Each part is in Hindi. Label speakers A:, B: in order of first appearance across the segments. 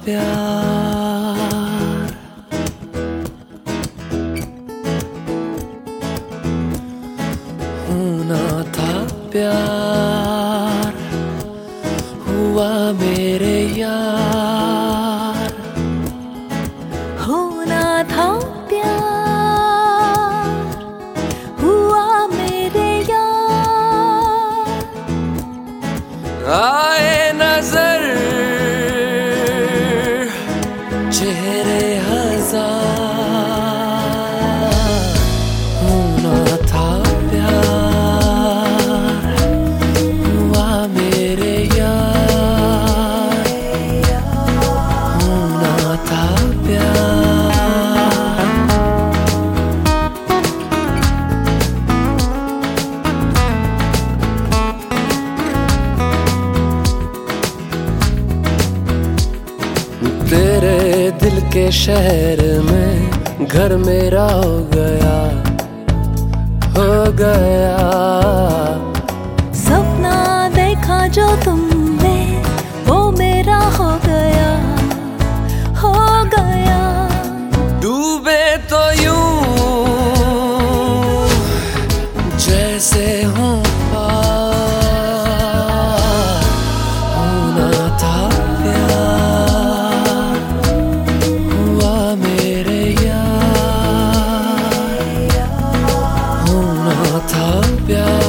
A: प्यार, होना था प्यार, हुआ मेरे यार।
B: होना था प्यार, हुआ मेरे यार।
A: आए नजर चेहरे हजार, होना था प्यार, हुआ मेरे यार। होना था प्यार। तेरे दिल के शहर में घर मेरा हो गया, हो गया।
B: सपना देखा जो तुमने वो मेरा हो गया, हो गया।
A: डूबे तो यूं जैसे हूँ पार, होना था प्यार, हुआ मेरे यार। होना था प्यार।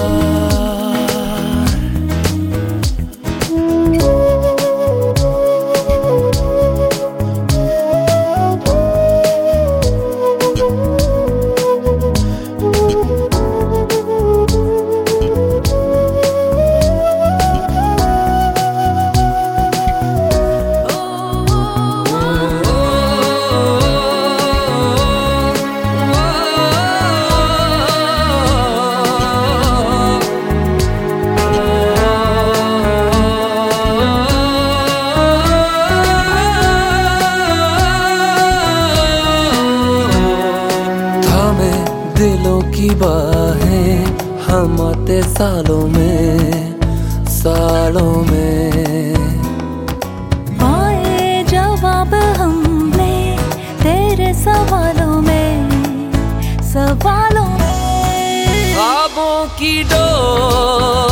A: दिलों की बाहें हम आते सालों में, सालों में।
B: पाए जवाब हमने तेरे सवालों में, सवालों में।
A: ख्वाबों की डोर